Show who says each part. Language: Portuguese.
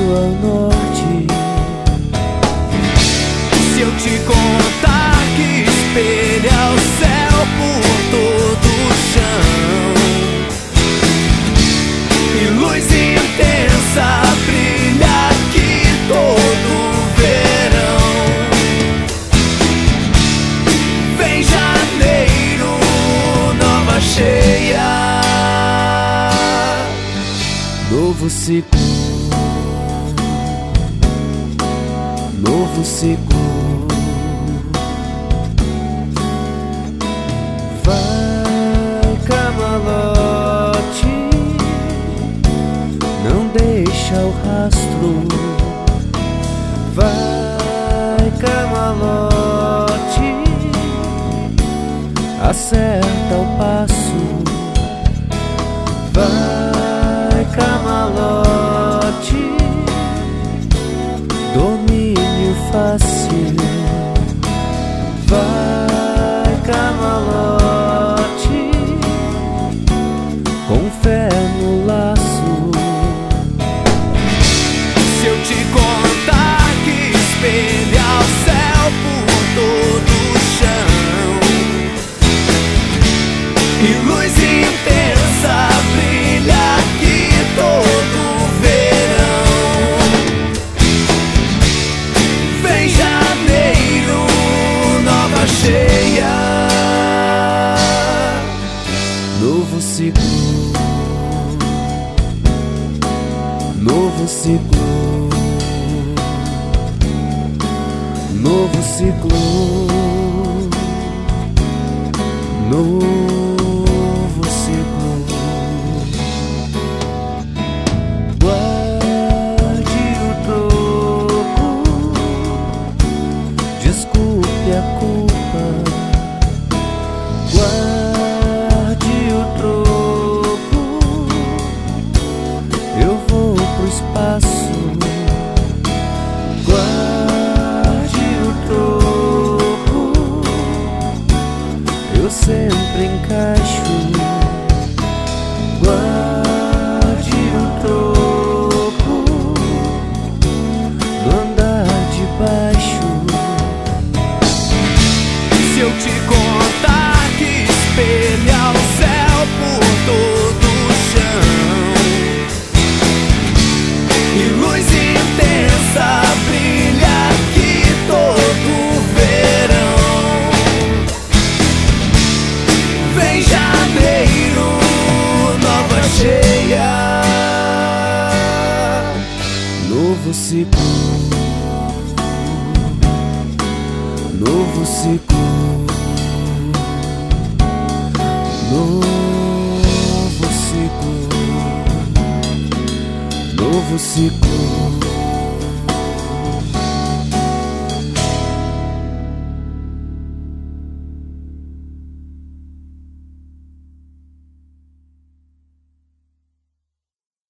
Speaker 1: ao norte.
Speaker 2: Se eu te contar que espelha o céu por todo o chão, e luz intensa brilha aqui todo verão. Vem janeiro, nova cheia,
Speaker 1: novo ciclo, novo ciclo. Vai, camalote, não deixa o rastro. Vai, camalote, acerta o passo. Vai, camalote, domínio fácil. Vai, camalote, com fé no laço.
Speaker 2: se eu te contar que espelha o céu por todo o chão, e luz intensa brilha aqui todo verão. Vem janeiro, nova cheia,
Speaker 1: Novo ciclo, novo ciclo, novo ciclo, novo ciclo. Guarde o troco, desculpe a culpa. Guarde o troco, eu vou pro espaço. Guarde o troco, eu sempre encaixo. Guarde o troco, no andar de baixo.
Speaker 2: se eu te contar que espelha o céu por todo o chão, e luz intensa brilha aqui todo verão. Vem janeiro, nova cheia,
Speaker 1: Novo ciclo, novo ciclo, novo ciclo, novo ciclo.